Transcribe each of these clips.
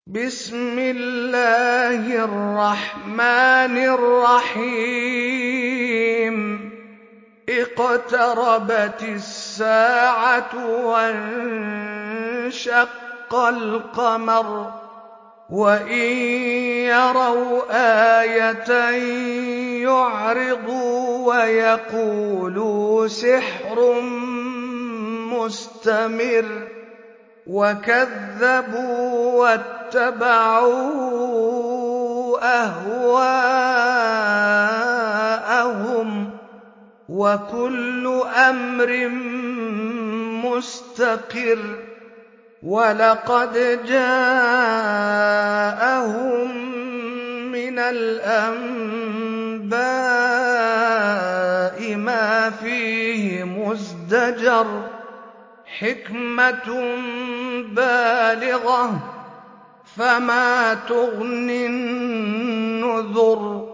بسم الله الرحمن الرحيم اقتربت الساعة وانشق القمر وإن يروا آية يعرضوا ويقولوا سحر مستمر وكذبوا واتبعوا أهواءهم وكل أمر مستقر ولقد جاءهم من الأنباء ما فيه مزدجر حكمة بالغة فما تغني النذر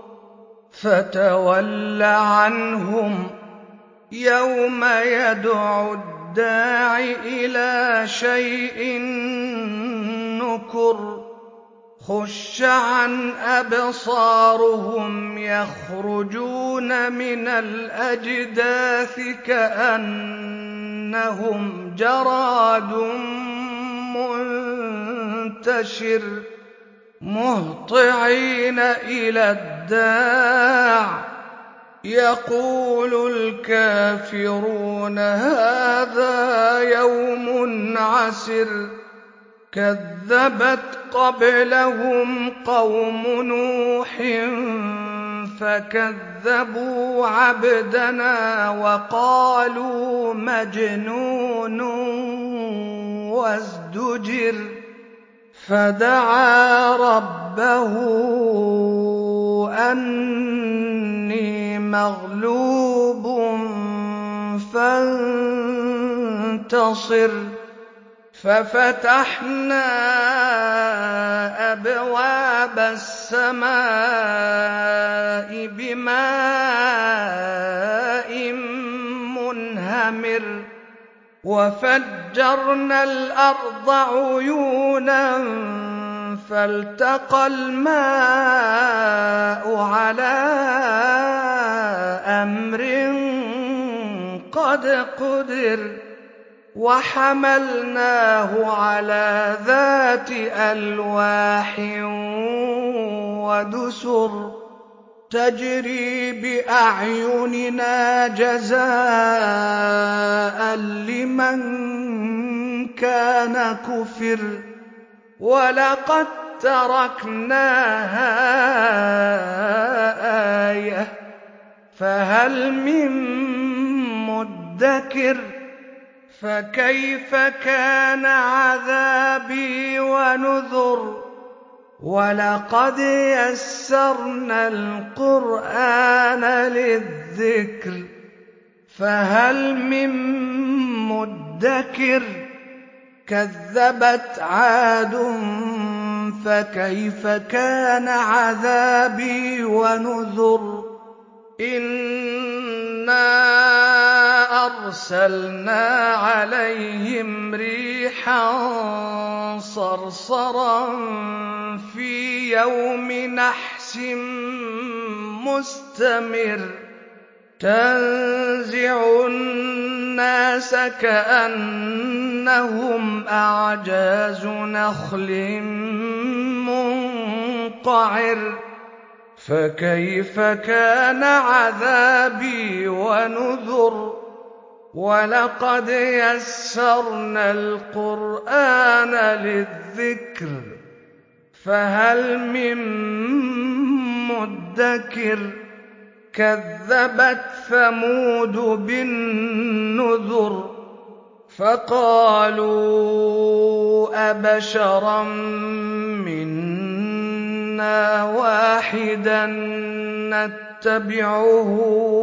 فتول عنهم يوم يدعو الداع إلى شيء نكر خش عن أبصارهم يخرجون من الأجداث كأنهم جراد منتشر مهطعين إلى الداع يقول الكافرون هذا يوم عسر كذبت قبلهم قوم نوح فكذبوا عبدنا وقالوا مجنون وازدجر فدعا ربه أني مغلوب فانتصر ففتحنا أبواب السماء بماء منهمر وفجرنا الأرض عيونا فالتقى الماء على أمر قد قدر وحملناه على ذات ألواح ودسر تجري بأعيننا جزاء لمن كان كفر ولقد تركناها آية فهل من مدكر فكيف كان عذابي ونذر ولقد يسرنا القرآن للذكر فهل من مدكر كذبت عاد فكيف كان عذابي ونذر إنا أرسلنا عليهم ريحا صرصرا في يوم نحس مستمر تنزع الناس كأنهم أعجاز نخل منقعر فكيف كان عذابي ونذر ولقد يسرنا القرآن للذكر فهل من مدكر كذبت ثمود بالنذر فقالوا أبشرا منا واحدا نتبعه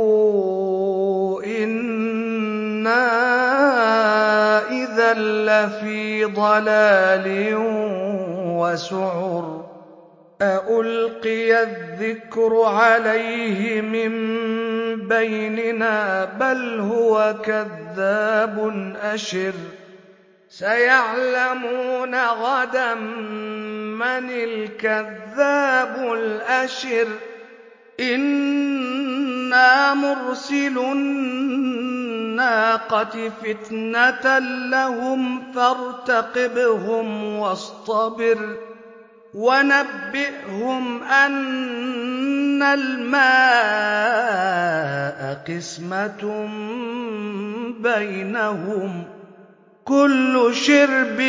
إنا إذا لفي ضلال وسعر أألقي الذكر عليه من بيننا بل هو كذاب أشر سيعلمون غدا من الكذاب الأشر إنا مرسل الناقة فتنة لهم فارتقبهم واصطبر ونبئهم أن الماء قسمة بينهم كل شرب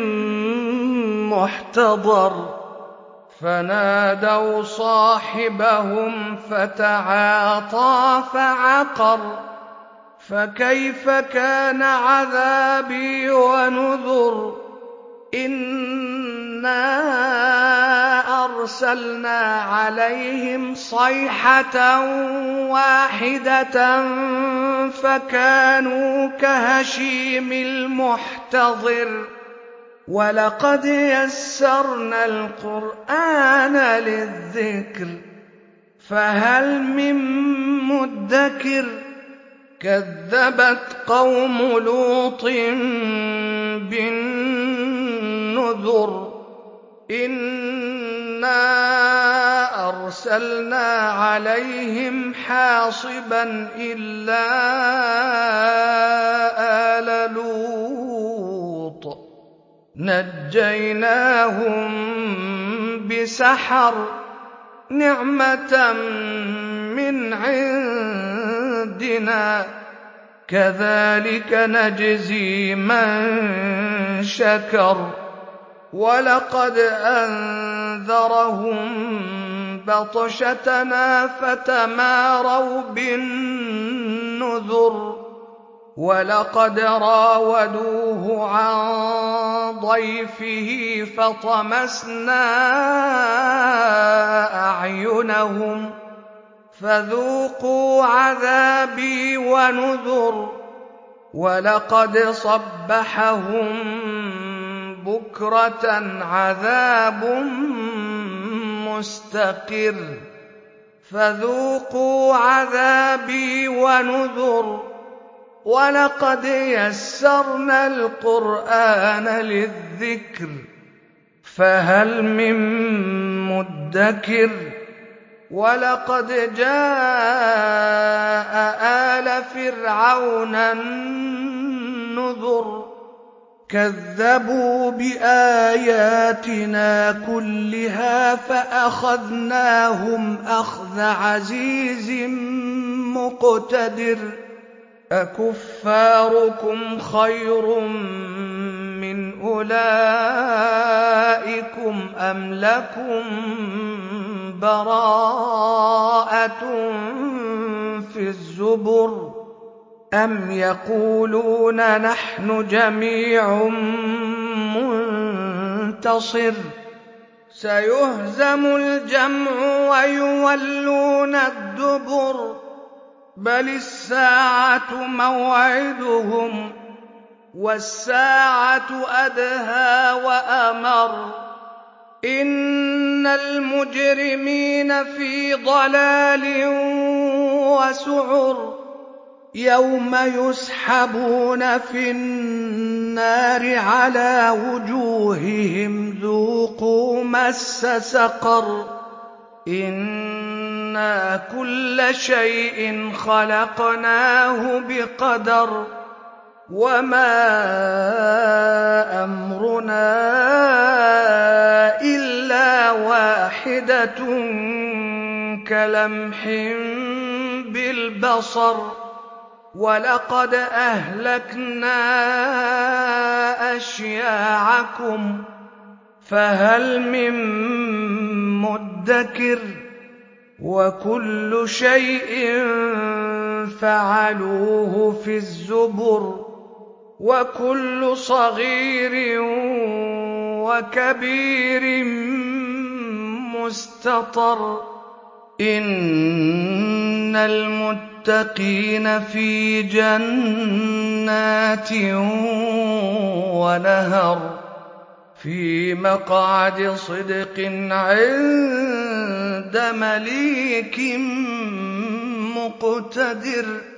محتضر فنادوا صاحبهم فتعاطى فعقر فكيف كان عذابي ونذر إنا أرسلنا عليهم صيحة واحدة فكانوا كهشيم المحتضر ولقد يسرنا القرآن للذكر فهل من مدكر كذبت قوم لوط بالنذر إنا أرسلنا عليهم حاصبا إلا آل لوط نجيناهم بسحر نعمة من عندنا كذلك نجزي من شكر ولقد أنذرهم بطشتنا فتماروا بالنذر ولقد راودوه عن ضيفه فطمسنا أعينهم فذوقوا عذابي ونذر ولقد صبحهم بكرة عذاب مستقر فذوقوا عذابي ونذر ولقد يسرنا القرآن للذكر فهل من مدكر ولقد جاء آل فرعون النذر كذبوا بآياتنا كلها فأخذناهم أخذ عزيز مقتدر أكفاركم خير من أولئكم أم لكم براءة في الزبر أم يقولون نحن جميع منتصر سيهزم الجمع ويولون الدبر بل الساعة موعدهم والساعة أدهى وأمر إن المجرمين في ضلال وسعر يوم يسحبون في النار على وجوههم ذوقوا مس سقر إنا كل شيء خلقناه بقدر وما أمرنا إلا واحدة كلمح بالبصر ولقد أهلكنا أشياعكم فهل من مدكر وكل شيء فعلوه في الزبر وكل صغير وكبير مستطر إن المتقين في جنات ونهر في مقعد صدق عند مليك مقتدر